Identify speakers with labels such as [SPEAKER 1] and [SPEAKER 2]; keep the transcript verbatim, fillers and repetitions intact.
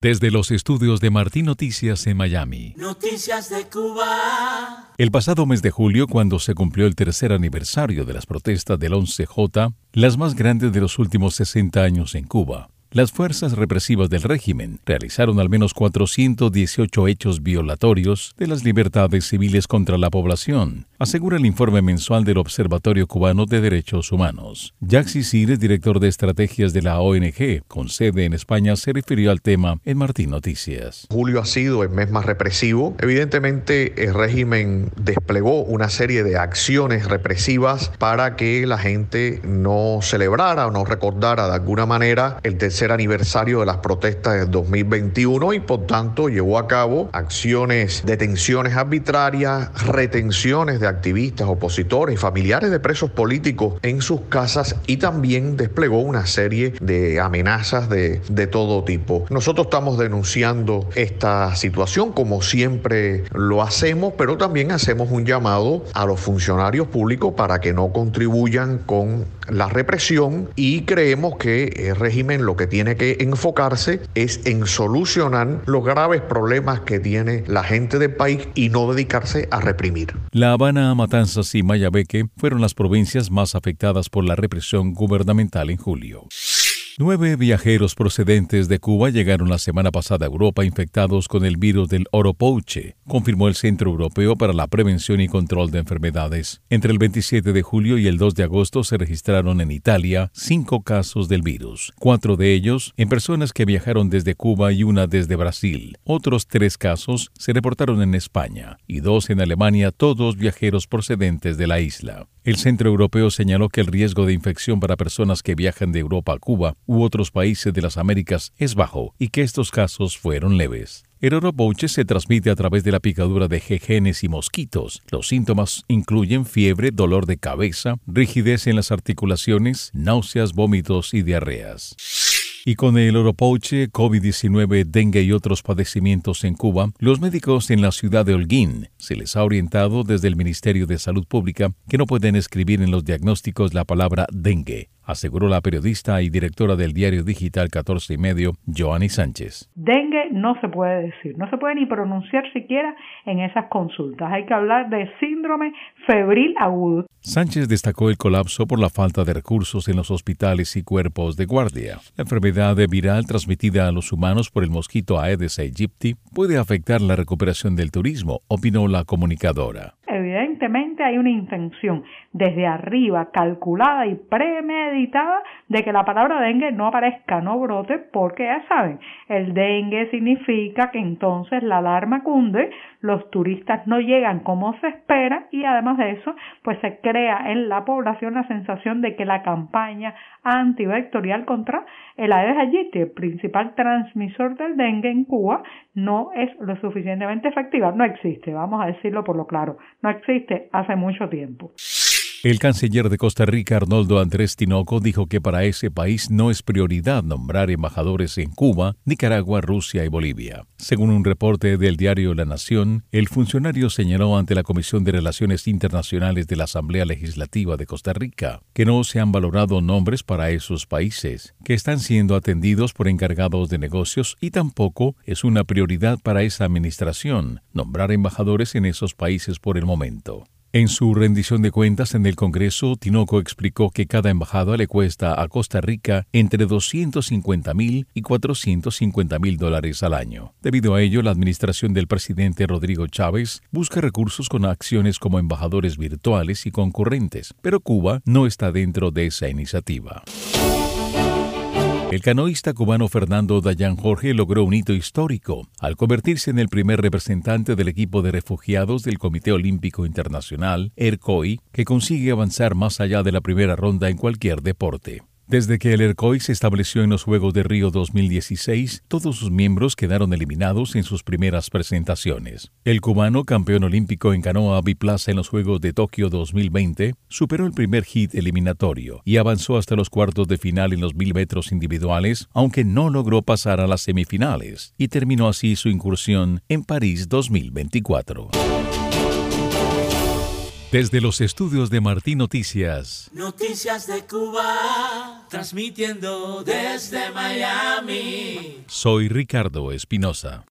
[SPEAKER 1] Desde los estudios de Martín Noticias en Miami.
[SPEAKER 2] Noticias de Cuba.
[SPEAKER 1] El pasado mes de julio, cuando se cumplió el tercer aniversario de las protestas del once J, las más grandes de los últimos sesenta años en Cuba, las fuerzas represivas del régimen realizaron al menos cuatrocientos dieciocho hechos violatorios de las libertades civiles contra la población, asegura el informe mensual del Observatorio Cubano de Derechos Humanos. Jacques Cicire, director de estrategias de la O N G con sede en España, se refirió al tema en Martín Noticias.
[SPEAKER 3] Julio ha sido el mes más represivo. Evidentemente, el régimen desplegó una serie de acciones represivas para que la gente no celebrara o no recordara de alguna manera el tercer aniversario de las protestas del dos mil veintiuno y por tanto llevó a cabo acciones, detenciones arbitrarias, retenciones de activistas, opositores y familiares de presos políticos en sus casas y también desplegó una serie de amenazas de, de todo tipo. Nosotros estamos denunciando esta situación como siempre lo hacemos, pero también hacemos un llamado a los funcionarios públicos para que no contribuyan con la represión y creemos que el régimen lo que tiene que enfocarse es en solucionar los graves problemas que tiene la gente del país y no dedicarse a reprimir.
[SPEAKER 1] La Habana, Matanzas y Mayabeque fueron las provincias más afectadas por la represión gubernamental en julio. Nueve viajeros procedentes de Cuba llegaron la semana pasada a Europa infectados con el virus del oropouche, confirmó el Centro Europeo para la Prevención y Control de Enfermedades. Entre el veintisiete de julio y el dos de agosto se registraron en Italia cinco casos del virus, cuatro de ellos en personas que viajaron desde Cuba y una desde Brasil. Otros tres casos se reportaron en España y dos en Alemania, todos viajeros procedentes de la isla. El Centro Europeo señaló que el riesgo de infección para personas que viajan de Europa a Cuba u otros países de las Américas es bajo y que estos casos fueron leves. El oropouche se transmite a través de la picadura de jejenes y mosquitos. Los síntomas incluyen fiebre, dolor de cabeza, rigidez en las articulaciones, náuseas, vómitos y diarreas. Y con el oropouche, COVID diecinueve, dengue y otros padecimientos en Cuba, los médicos en la ciudad de Holguín se les ha orientado desde el Ministerio de Salud Pública que no pueden escribir en los diagnósticos la palabra dengue, aseguró la periodista y directora del diario digital catorce y medio, Joanny Sánchez.
[SPEAKER 4] Dengue no se puede decir, no se puede ni pronunciar siquiera en esas consultas. Hay que hablar de síndrome febril agudo.
[SPEAKER 1] Sánchez destacó el colapso por la falta de recursos en los hospitales y cuerpos de guardia. La enfermedad viral transmitida a los humanos por el mosquito Aedes aegypti puede afectar la recuperación del turismo, opinó la comunicadora.
[SPEAKER 4] Evidentemente hay una intención desde arriba, calculada y premeditada, de que la palabra dengue no aparezca, no brote, porque ya saben, el dengue significa que entonces la alarma cunde, los turistas no llegan como se espera y además de eso, pues se crea en la población la sensación de que la campaña antivectorial contra el Aedes aegypti, el principal transmisor del dengue en Cuba, no es lo suficientemente efectiva. No existe, vamos a decirlo por lo claro, no existe hace mucho tiempo.
[SPEAKER 1] El canciller de Costa Rica, Arnoldo Andrés Tinoco, dijo que para ese país no es prioridad nombrar embajadores en Cuba, Nicaragua, Rusia y Bolivia. Según un reporte del diario La Nación, el funcionario señaló ante la Comisión de Relaciones Internacionales de la Asamblea Legislativa de Costa Rica que no se han valorado nombres para esos países, que están siendo atendidos por encargados de negocios y tampoco es una prioridad para esa administración nombrar embajadores en esos países por el momento. En su rendición de cuentas en el Congreso, Tinoco explicó que cada embajada le cuesta a Costa Rica entre doscientos cincuenta mil y cuatrocientos cincuenta mil dólares al año. Debido a ello, la administración del presidente Rodrigo Chávez busca recursos con acciones como embajadores virtuales y concurrentes, pero Cuba no está dentro de esa iniciativa. El canoísta cubano Fernando Dayan Jorge logró un hito histórico al convertirse en el primer representante del equipo de refugiados del Comité Olímpico Internacional, ERCOI, que consigue avanzar más allá de la primera ronda en cualquier deporte. Desde que el ERCOI se estableció en los Juegos de Río dos mil dieciséis, todos sus miembros quedaron eliminados en sus primeras presentaciones. El cubano, campeón olímpico en canoa biplaza en los Juegos de Tokio dos mil veinte, superó el primer hit eliminatorio y avanzó hasta los cuartos de final en los mil metros individuales, aunque no logró pasar a las semifinales, y terminó así su incursión en París dos mil veinticuatro. Desde los estudios de Martín Noticias.
[SPEAKER 2] Noticias de Cuba. transmitiendo desde Miami.
[SPEAKER 1] Soy Ricardo Espinosa.